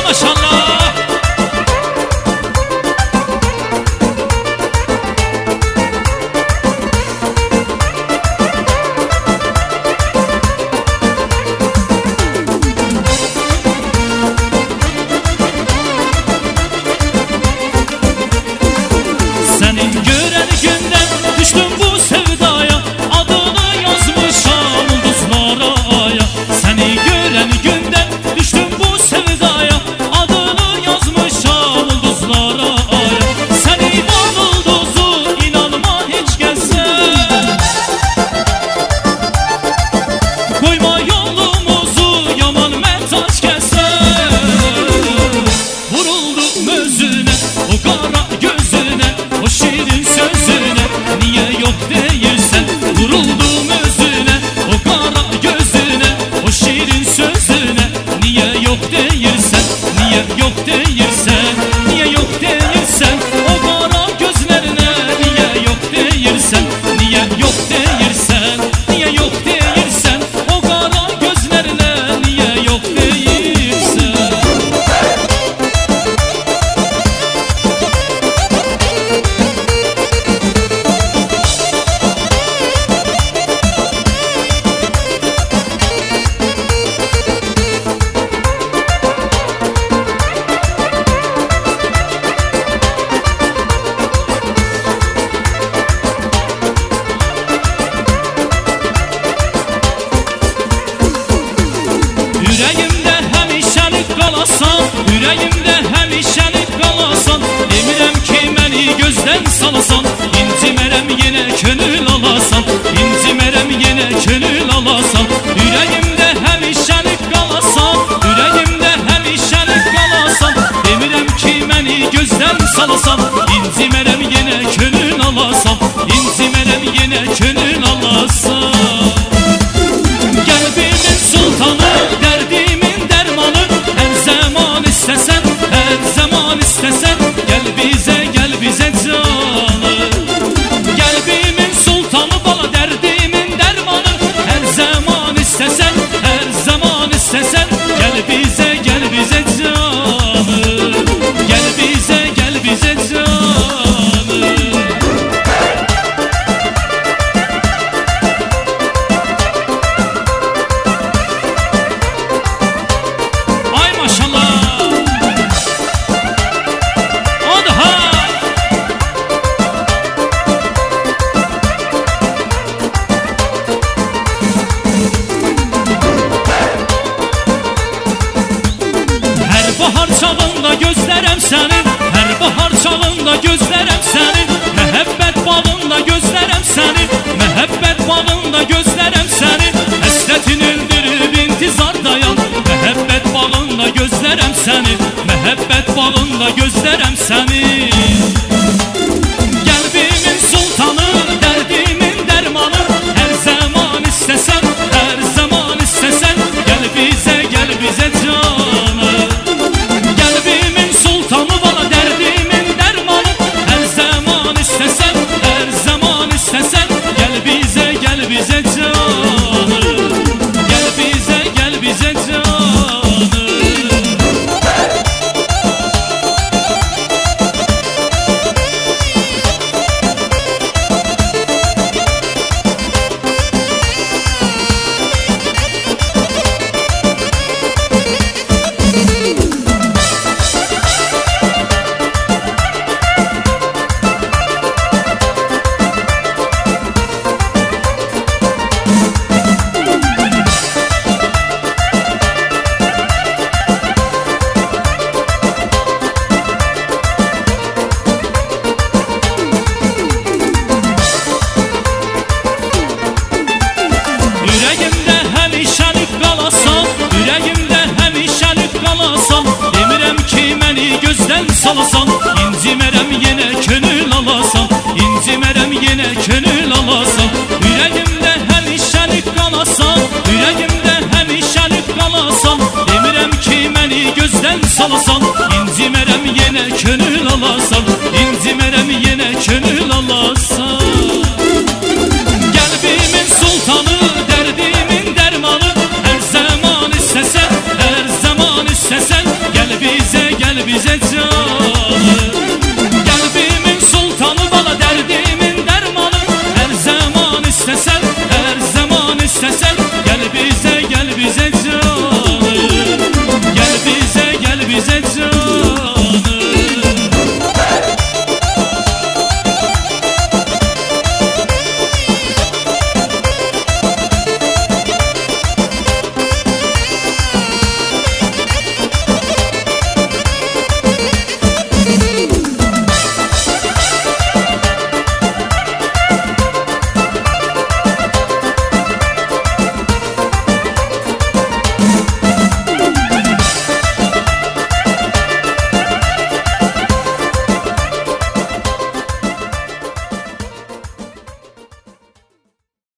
maşallah. Senin gören günden düştüm bu sevdaya, adını yazmışam ulduzlara aya. Seni gören günden düştüm bu sevdaya, adını yazmışam ulduzlara aya. Seni bal ulduzu inanma hiç gelse, koyma yolumuzu yaman metaç kesse. Vuruldum özüne, o kara gözüne, o şirin sözüne, niye yok değilsen. Vuruldum özüne, o kara gözüne, o şirin sözüne, niye yok değilsen. Niye yok değilsen, niye yok değilsen. O kara gözlerine niye yok değilsen. Niye yok değilsen, niye yok değilsen. O kara gözlerine niye yok değilsen. Yüreğimdə həmişəlik qalasan, yüreğimdə həmişəlik qalasan. Demirəm ki məni gözdən salasan, incimərəm yenə könül alasan. İncimərəm yenə könül alasan. Yüreğimdə həmişəlik qalasan, yüreğimdə həmişəlik qalasan. Demirəm ki məni gözdən salasan, incimərəm yenə könül alasan. İncimərəm yenə könül alasan. Kalbimin sultanı, derdimin dermanı, her zaman istesen, her zaman istesen. Gel bize canı. Kalbimin sultanı bana, derdimin dermanı, her zaman istesen, her zaman istesen. Gel bize canı. Gel bize canı. Ay maşallah. O daha. Her bahar çağında gözlərəm sənin, her bahar çağında gözlərəm sənin. Məhəbbət bağında gözlərəm sənin, məhəbbət bağında gözlərəm sənin. Həsrətin öldürüb intizardayam, məhəbbət bağında gözlərəm sənin, məhəbbət bağında gözlərəm sənin. Kalbimin sultanı, derdimin dermanı, her zaman istesen, her zaman istesen. Gel bize canı. Kalbimin sultanı bana, derdimin dermanı, her zaman istesen, her zaman istesen. Gel bize canı. Gel bize canı. Yüreğimdə həmişəlik qalasan, yüreğimdə həmişəlik qalasan. Demirəm ki məni gözdən salasan, incimərəm yenə könül alasan. İncimərəm yenə könül alasan. Yüreğimdə həmişəlik qalasan, yüreğimdə həmişəlik qalasan. Demirəm ki məni gözdən salasan, incimərəm yenə könül alasan. İncimərəm yenə könül alasan. Kalbimin sultanı, derdimin dermanı, her zaman istesen, her zaman istesen. Gel bize